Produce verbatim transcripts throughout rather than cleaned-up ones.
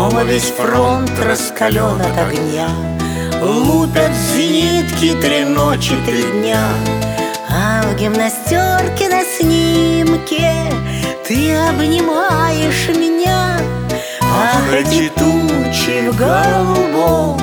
Дома весь фронт раскален от огня, лупят зенитки три ночи, три дня. А в гимнастерке на снимке ты обнимаешь меня. Ах, эти тучи в голубом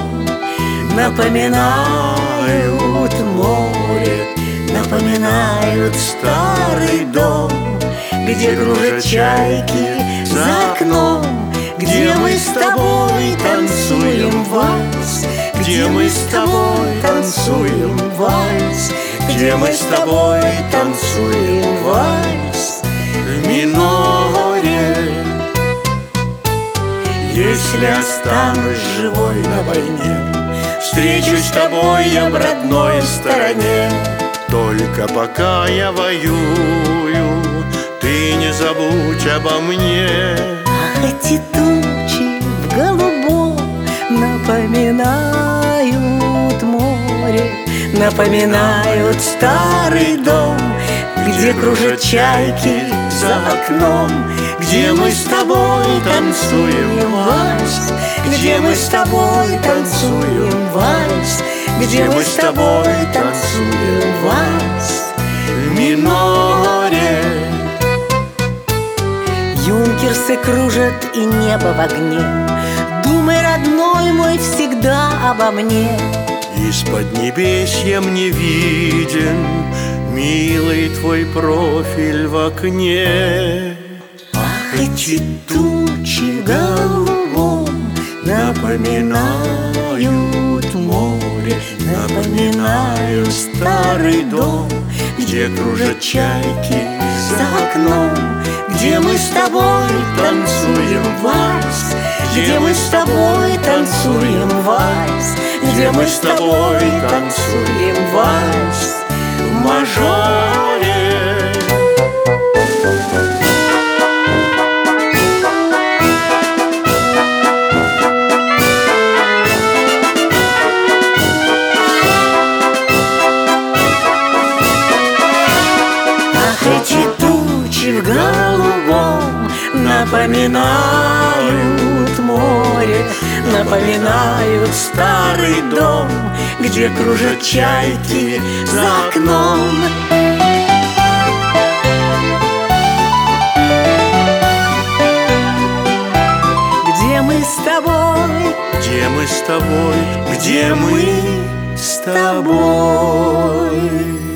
напоминают море, напоминают старый дом, где кружат чайки за окном, где мы с тобой танцуем вальс, где мы с тобой танцуем вальс, где мы с тобой танцуем вальс в миноре. Если останусь живой на войне, встречусь с тобой я в родной стороне. Только пока я воюю, ты не забудь обо мне. Ах, эти тучи в голубом напоминают море, напоминают старый дом, где кружат чайки за окном, где мы с тобой танцуем вальс, где мы с тобой танцуем вальс, где мы с тобой танцуем вальс в миноре. Юнкерсы кружат и небо в огне. Думай, родной мой, всегда обо мне. Из-под небесья мне виден милый твой профиль в окне. Ах, эти тучи в голубом напоминают море, напоминают старый дом, где кружат чайки за окном, где мы с тобой танцуем вальс, где мы с тобой танцуем вальс, где мы с тобой танцуем вальс в мажоре. Эти тучи в голубом напоминают море, напоминают старый дом, где кружат чайки за окном. Где мы с тобой, где мы с тобой, где мы с тобой.